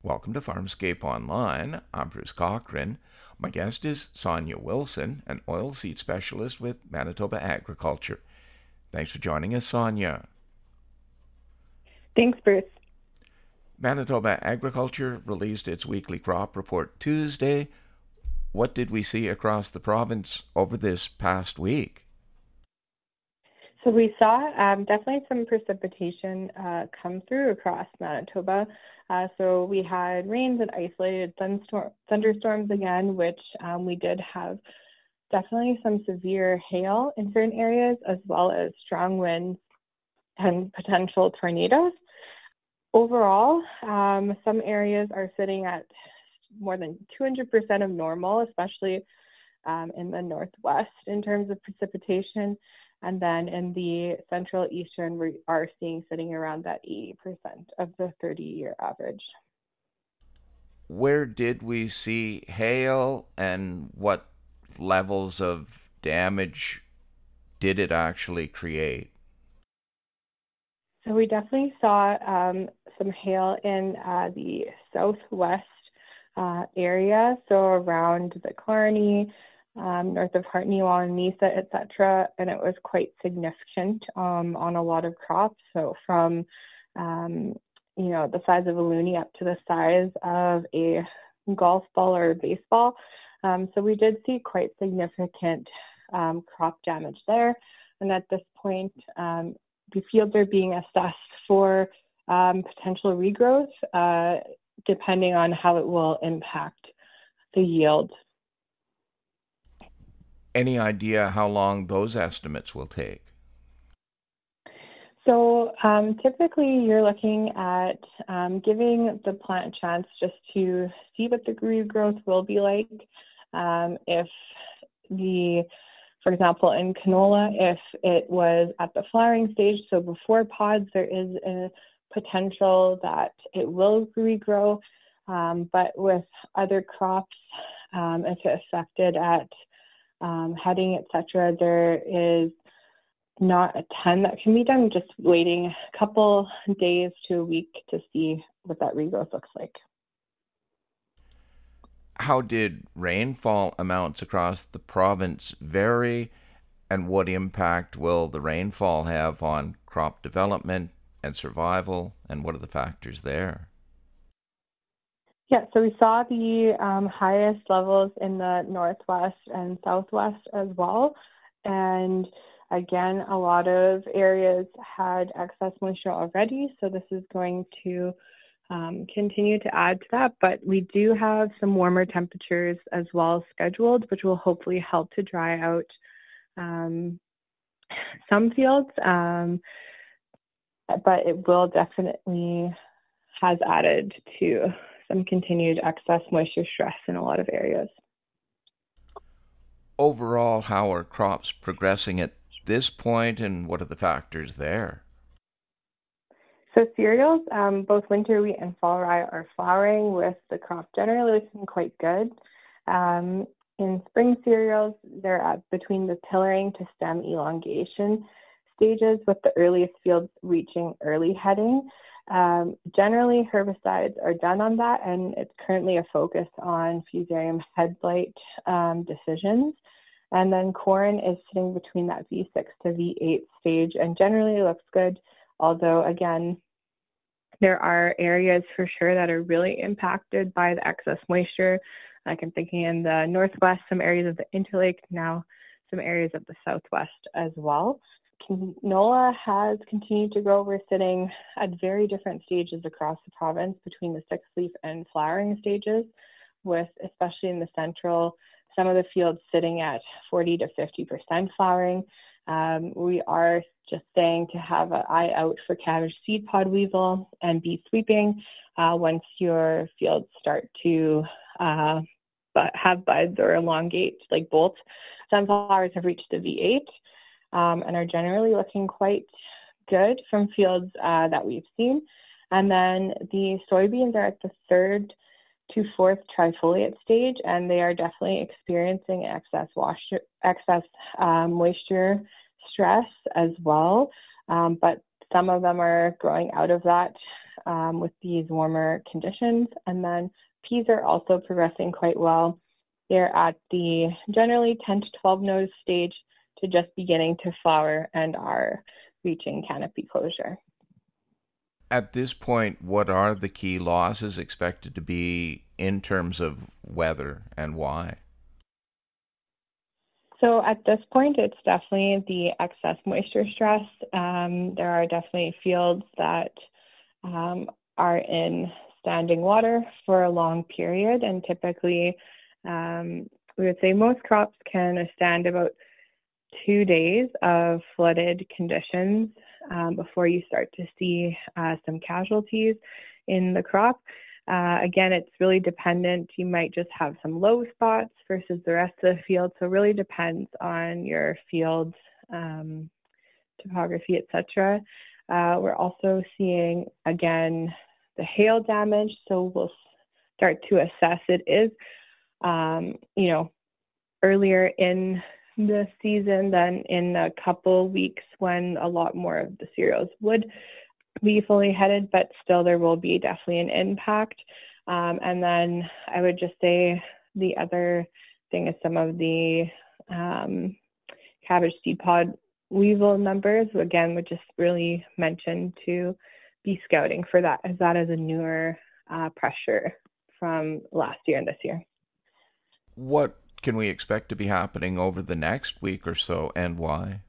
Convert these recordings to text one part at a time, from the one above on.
Welcome to Farmscape Online. I'm Bruce Cochran. My guest is Sonia Wilson, an oilseed specialist with Manitoba Agriculture. Thanks for joining us, Sonia. Thanks, Bruce. Manitoba Agriculture released its weekly crop report Tuesday. What did we see across the province over this past week? So we saw definitely some precipitation come through across Manitoba. So we had rains and isolated thunderstorms again, which we did have definitely some severe hail in certain areas, as well as strong winds and potential tornadoes. Overall, some areas are sitting at more than 200% of normal, especially in the northwest in terms of precipitation. And then in the central eastern, we are seeing sitting around that 80% of the 30-year average. Where did we see hail and what levels of damage did it actually create? So we definitely saw some hail in the southwest area, so around the Killarney, north of Hartney, Mesa, etc., and it was quite significant on a lot of crops. So from the size of a loonie up to the size of a golf ball or a baseball. So we did see quite significant crop damage there, and at this point, the fields are being assessed for potential regrowth, depending on how it will impact the yield. Any idea how long those estimates will take? So typically you're looking at giving the plant a chance just to see what the regrowth will be like. For example, in canola, if it was at the flowering stage, so before pods, there is a potential that it will regrow. But with other crops, if it affected at heading, etc., there is not a ton that can be done, just waiting a couple days to a week to see what that regrowth looks like. How did rainfall amounts across the province vary, and what impact will the rainfall have on crop development and survival, and what are the factors there? Yeah, so we saw the highest levels in the northwest and southwest as well. And again, a lot of areas had excess moisture already, so this is going to continue to add to that. But we do have some warmer temperatures as well scheduled, which will hopefully help to dry out some fields. But it will definitely has added to some continued excess moisture stress in a lot of areas. Overall, how are crops progressing at this point, and what are the factors there? So cereals, both winter wheat and fall rye are flowering, with the crop generally looking quite good. In spring cereals, they're at between the tillering to stem elongation stages, with the earliest fields reaching early heading. Generally, herbicides are done on that, and it's currently a focus on fusarium head blight decisions. And then corn is sitting between that V6 to V8 stage and generally looks good, although again, there are areas for sure that are really impacted by the excess moisture. Like I'm thinking in the northwest, some areas of the Interlake, now some areas of the southwest as well. Canola has continued to grow. We're sitting at very different stages across the province between the six leaf and flowering stages, with especially in the central, some of the fields sitting at 40 to 50% flowering. We are just saying to have an eye out for cabbage seed pod weevil and be sweeping once your fields start to have buds or elongate like bolts. Sunflowers have reached the V8 and are generally looking quite good from fields that we've seen. And then the soybeans are at the third to fourth trifoliate stage, and they are definitely experiencing excess moisture stress as well. But some of them are growing out of that with these warmer conditions. And then peas are also progressing quite well. They're at the generally 10 to 12 nose stage to just beginning to flower and are reaching canopy closure. At this point, what are the key losses expected to be in terms of weather and why? So at this point, it's definitely the excess moisture stress. There are definitely fields that are in standing water for a long period, and typically we would say most crops can withstand about 2 days of flooded conditions before you start to see some casualties in the crop. Again, it's really dependent. You might just have some low spots versus the rest of the field. So it really depends on your field's topography, etc. We're also seeing, again, the hail damage. So we'll start to assess. It is, earlier in the season than in a couple weeks when a lot more of the cereals would be fully headed, but still there will be definitely an impact. And then I would just say the other thing is some of the cabbage seed pod weevil numbers, again, would just really mention to be scouting for that, as that is a newer pressure from last year and this year. What can we expect to be happening over the next week or so, and why?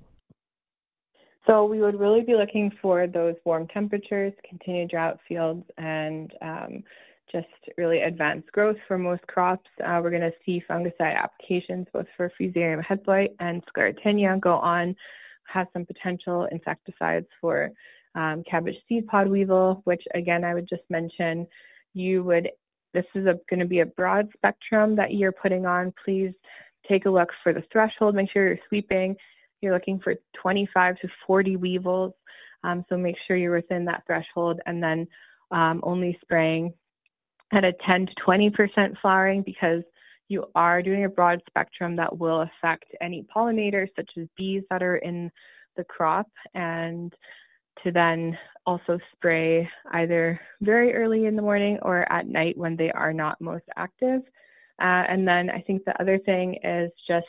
So we would really be looking for those warm temperatures, continued drought fields, and just really advanced growth for most crops. We're going to see fungicide applications both for Fusarium head blight and Sclerotinia go on, have some potential insecticides for cabbage seed pod weevil, which again, I would just mention this is going to be a broad spectrum that you're putting on. Please take a look for the threshold. Make sure you're sweeping. You're looking for 25 to 40 weevils. So make sure you're within that threshold, and then only spraying at a 10 to 20% flowering, because you are doing a broad spectrum that will affect any pollinators such as bees that are in the crop, and to then also spray either very early in the morning or at night when they are not most active. And then I think the other thing is just,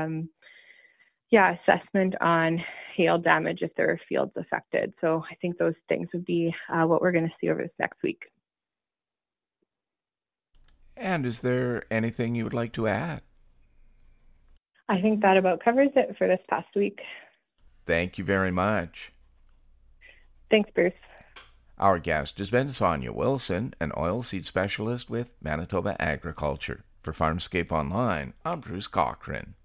assessment on hail damage if there are fields affected. So I think those things would be what we're going to see over this next week. And is there anything you would like to add? I think that about covers it for this past week. Thank you very much. Thanks, Bruce. Our guest has been Sonia Wilson, an oilseed specialist with Manitoba Agriculture. For Farmscape Online, I'm Bruce Cochran.